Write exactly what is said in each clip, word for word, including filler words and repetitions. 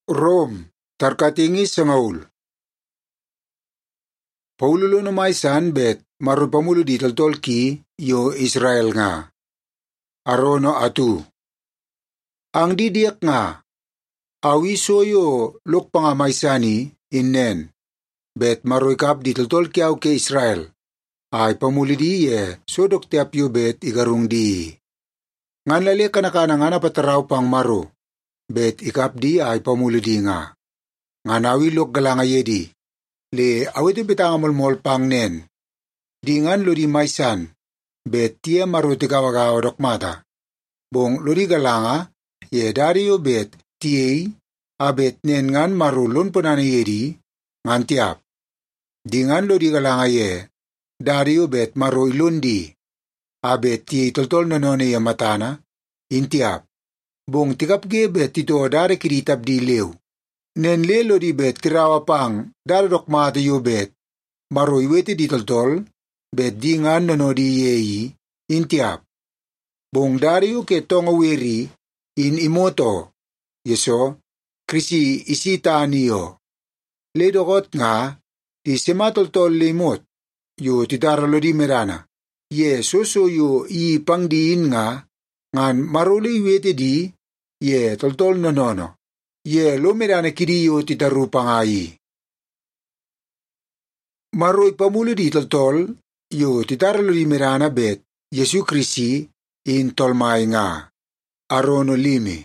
Rome, tarkatingi sangaul. Paululo na maisan bet maru pamulo di tolki yo Israel nga. Arono atu. Ang didiak nga, awiso yo lok pangamaisani innen. Bet maru ikap di tolki au ke Israel. Ay pamuli di ye, sodok tiap yo bet igarung di. Ngan lali kanakana nga napataraw pang maru. Bet ikap di ay pamuli di nga. Nga nawilok galanga yedi. Le awiti bitanga mulmol pang nen. Di ngan lo di maisan. Bet tia maruti kawagawa dokmata. Bong lo di galanga. Ye dari yo bet tiyay. Abet nen ngan marulun punana yedi. Ngan tiap. Di ngan lo di galanga ye. Dari yo bet maru ilundi. Abet tiyay toltol nanone ya matana. Intiap. Bong tikap ge bet tito dari kiritab di lew. Nen lelo di bet kirawa pang dari dokmata yo bet. Maru iwete di toltol. Bet di ngan nono di yeyi. Intiap. Bong dari yo ke tonga weri. In imoto. Yeso. Krisi isita niyo. Ledokot nga. Di sema toltol limot. Yo titaralo di merana. Ye soso yo i pangdiin nga. Ngan maruli iwete di. Ye toltol nonono. Ye lo merana kiriyo titarupang ayi. Maroy pamulo di toltol. Yo titaralo di merana bet. Yesu Krisi in tolmay nga. Arono limi.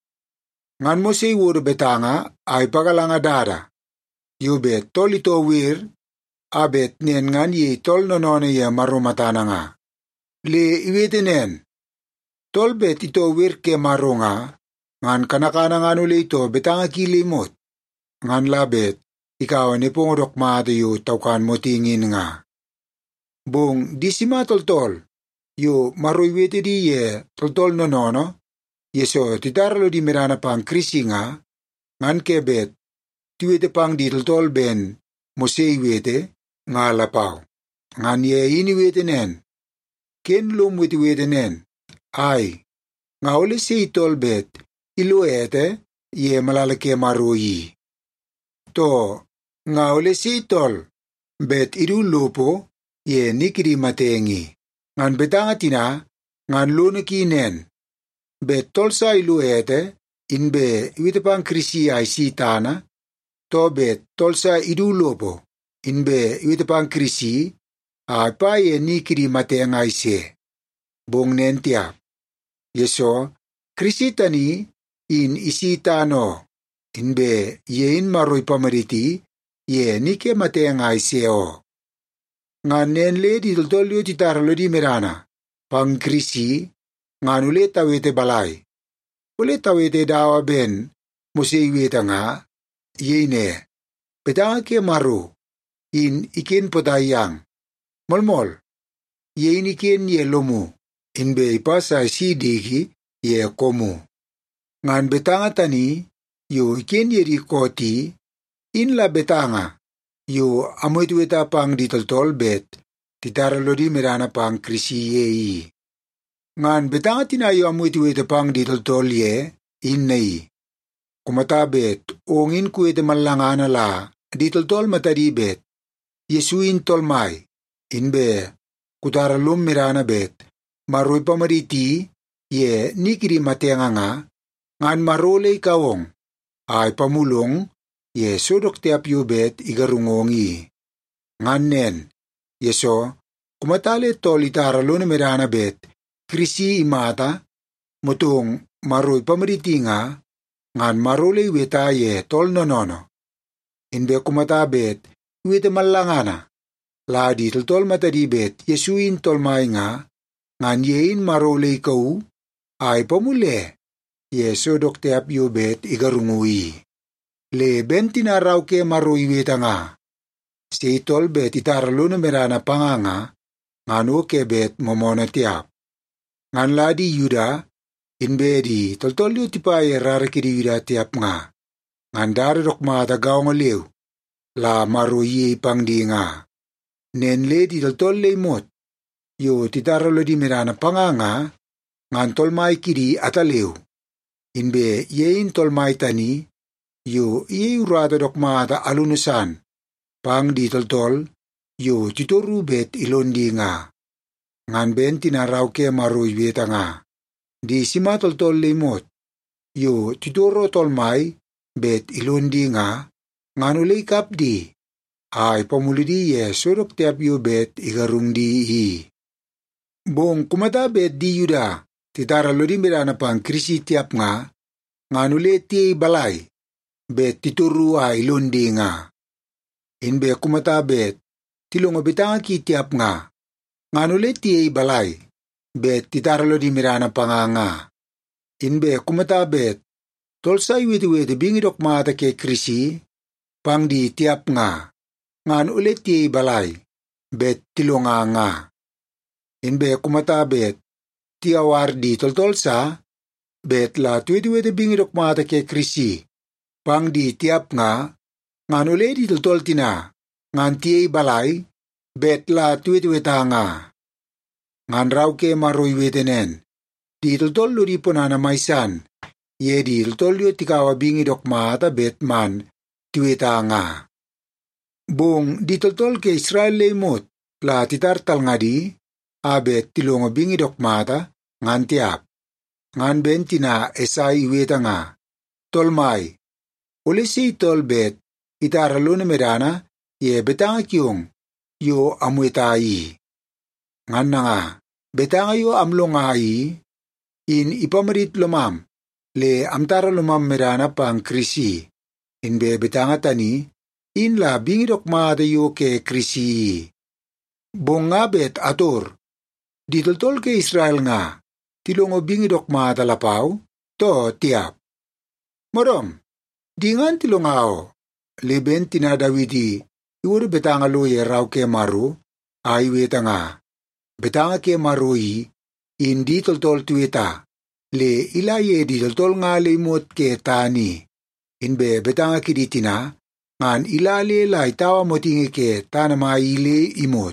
Ngan mo say wuro betanga ay pagalanga dada. Yo bet tol ito wir. Abet nen ngan ye tol nonono ye marumatana nga. Le iwete nen. Tol bet ito wir ke maro nga. Ngan kanakana nga nule ito betanga kilimot. Ngan labet. Ikaw ni pungurok maato yu taukan mo tingin nga. Bong di si matoltol. Yu maruiwete di ye toltol nonono. Yeso titaralo di merana pang krisi nga. Ngan kebet. Tiwete pang di toltol ben. Moseiwete nga lapaw. Ngan ye iniwete nen. Ken lum wete nen. Ay. Nga uli si itol bet. Ilo ete. Ye malalake maruyi. To. Nga uli si itol. Bet idu lupo. Ye nikiri matengi. Ngan betanga tina. Ngan lunaki nen. Bet tolsa ilo ete. Inbe iwite pang krisi ay si tana. To bet tolsa idu lupo. Inbe iwite pang krisi. Ay pa ye nikiri matenga ise. Bong nentiap. Yeso. Krisi tani. In isita no. Inbe yein maroy pamariti. Ye nike matenga ise o. Ngan nenle di toltolyo titaralo di merana. Pang krisi. Ngan ulit tawete balay. Ulit tawete dawa ben. Museiweta nga. Yeine. Petanga ke maru. In ikin potayang. Molmol. Yein ikin ye lomu. Inbe ipasa si digi. Ye komu. Ngan betanga tani. Yo ikin ye di koti. In la betanga. Yo amoitueta pang ditoltol bet. Titaralo di merana pang krisi yei. Ngan betanga tinayo amoitueta pang ditoltol ye. In nai. Kumata bet. Ongin kuwete malangana la. Ditoltol matadi bet. Yesuin tolmay. Inbe. Kutaralum merana bet. Maroy pamariti. Ye nikiri matenga nga. Ngan marole kawong. Ay pamulong. Ye sodok tiap yubet igarungongi. Ngan nen. Yeso. Kumatali tol itaralo na merana bet. Krisi imata. Mutong maroy pamariti nga. Ngan marole weta ye tol nonono. Inbe kumatabet. Wete malangana. Ladi tol matadibet. Yesuin tolmay nga. Ngan yein marole ikaw. Ay pamule. Yeso dok tiap yubet igarungui. Le bentinaraw ke maruiweta nga. Si tol bet itaralo na merana panganga. Ngano ke bet momona tiap. Ngan ladi yuda. Inbedi toltolyo tipaye rarakiri yuda tiap nga. Ngan dari dok matagaw nga liw. La maruyi pang di nga. Nen le di toltol le mot. Yo titaralo di merana panganga. Ngan tolmay kiri ataliw. Inbe yein tolmay tani. yo iye urada dokmata alunusan, pang di toltol, yo titoru bet ilondi nga. Ngan ben tinaraw ke maroy beta nga. Di sima toltol limot, yo titoro tolmay bet ilondi nga, ngan ulay kapdi, ay pamulidi ye surok tiap yo bet igarung di i. Bong kumata bet di yuda, titara lodi mirana pang krisi tiap nga, ngan ulay tiyay balay, bet tituru ay ilondi nga. Inbe kumata bet, tilong bitanga ki tiap nga, ngan ulay tiyay balay, bet titara lodi mirana panganga. Inbe kumata bet, tolsay witi-witi bingidok mata ke krisi, pang di tiap nga, ngan ulit tiyay balay, bet tilonga nga. Inbe kumata bet, tiyawar di toltolsa, bet la witi-witi bingidok mata ke krisi, pang di tiap nga, ngan ulit di toltol tina, ngan tiyay balay, bet la witi-wita nga. Ngan raw ke maroy witinen, di toltol lo di punana maisan, ye di toltol yo tikawa bingidok mata bet man, tiwita nga. Bong di toltol ke Israel lemot, la titartal nga di, abet tilong bingidok mata, ngan tiap. Ngan bentina esay iweta nga. Tolmay, ulisi tolbet, itaralo na medana, ye betanga kyong, yo amuetayi. Ngan na nga, betanga yo amlongayi, in ipamarit lumam, le amtara lumam medana pang krisi. Inbe betanga tani, in la bingidok mata yo ke krisi. Bong nga bet ator, di toltol ke Israel nga, tilongo bingidok mata lapaw, to tiap. Morom, di ngan tilongao, leben tinadawiti, iwuro betanga lo ye raw ke maru, ay weta nga. Betanga ke marui, in di toltol tuwita, le ilaye di toltol nga limot ke tani. Inbe betanga kiditina, ngan ilale la itawa motingi ke tanamaile imot.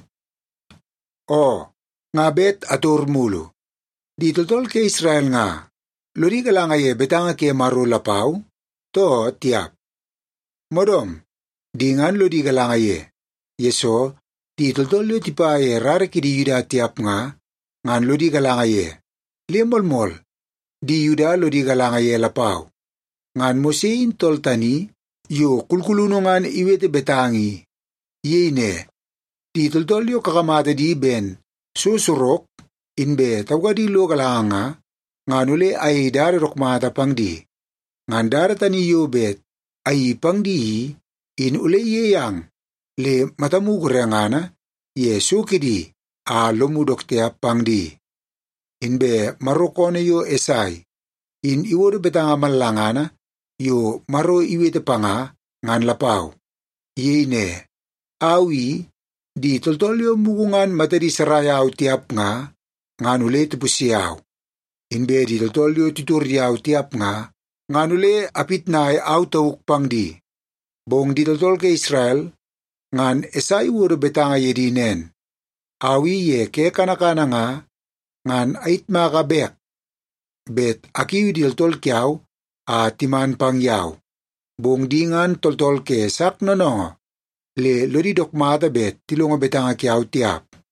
O, nga bet ator mulo. Di toltol ke Israel nga, lori ka lang ay betanga ke maru lapaw, to tiap. Modom, di ngan lori ka lang ay, yeso, di toltol yo tipa ay rara kidi yuda tiap nga, ngan lori ka lang ay, limol-mol, di yuda lori ka lang ay lapaw. Ngan mosein tol tani, yo kulkulunungan iwete betangi, yene, di toltol yo kakamata di ben, susurok, inbe tawadi lo kalanga, nganule ay dararok mata pangdi. Ngan daratani yo bet, ay pangdi, in ule yeyang, le matamugurangana, ye sukidi, a lumudok tiap pangdi. Inbe marokone yo esay, in iworo betanga malangana, yo maro iwete panga, ngan lapaw. Yene, awi, di toltolyo mugungan matari sarayaw tiap nga, ngan ule tupusiyaw. Inbe di toltolyo tuturyaw tiap nga, ngan ule apit na ay autawuk pangdi. Bong di toltol ke Israel, ngan esay wuro betanga yedinen. Awi ye ke kanakana nga, ngan ait makabek. Bet akiwi di toltol kyaw, a timan pangyaw. Bong dingan toltol ke sak nonongo, le lori dok mata bet tilongo betanga kyaw tiap.